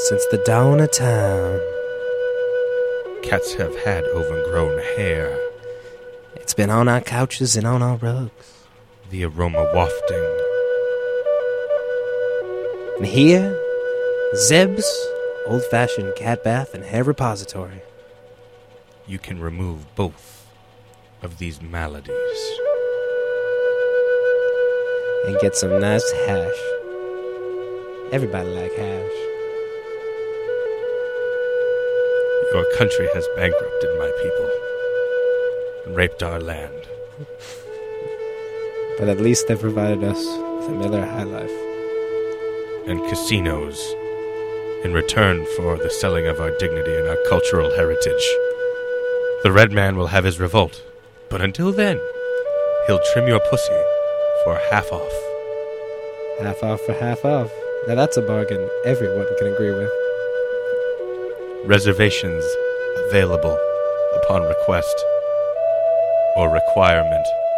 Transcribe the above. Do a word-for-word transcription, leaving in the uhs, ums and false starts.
since the dawn of time. Cats have had overgrown hair. It's been on our couches and on our rugs. The aroma wafting. And here, Zeb's old-fashioned cat bath and hair repository. You can remove both of these maladies. And get some nice hash. Everybody like hash. Your country has bankrupted my people and raped our land. But at least they provided us with a Miller High Life. And casinos in return for the selling of our dignity and our cultural heritage. The red man will have his revolt, but until then, he'll trim your pussy for half off. Half off for half off. Now that's a bargain everyone can agree with. Reservations available upon request or requirement.